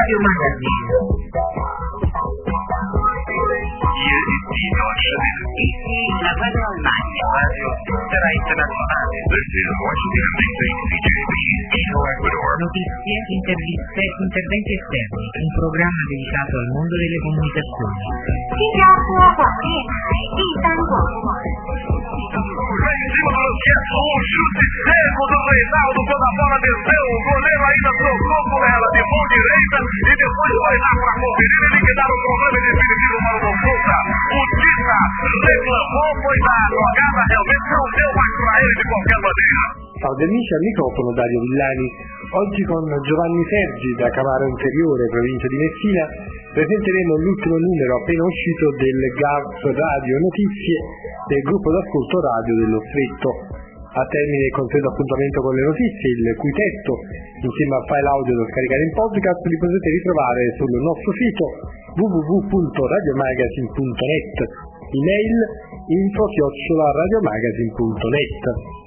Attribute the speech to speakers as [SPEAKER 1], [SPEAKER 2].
[SPEAKER 1] Radio Magazine.
[SPEAKER 2] Hier ist die Deutsche Welle.
[SPEAKER 1] Ici la Radio Allemagne.
[SPEAKER 2] Radio Sfera Internazionale. This is Washington, D.C. CJB, Quito, Ecuador.
[SPEAKER 1] Notizie, interviste, interventi esterni. Un programma dedicato al mondo delle comunicazioni.
[SPEAKER 3] 新加坡广电台第三广播网。
[SPEAKER 2] Em cima do Luquete, o chute seco do Reinaldo quando a bola desceu. O goleiro ainda tocou com ela de mão direita e depois foi lá para conferir e liquidar o problema definitivo para o Consulta. O Tita reclamou, foi da jogada, realmente não deu mais para ele de qualquer maneira.
[SPEAKER 4] Salve amici, al microfono Dario Villani. Oggi con Giovanni Sergi da Camaro Inferiore, provincia di Messina, presenteremo l'ultimo numero appena uscito del GARS Radio Notizie del gruppo d'ascolto radio dello Stretto. A termine il consueto appuntamento con le notizie, il cui testo, insieme al file audio da scaricare in podcast, li potete ritrovare sul nostro sito www.radiomagazine.net, email info@radiomagazine.net.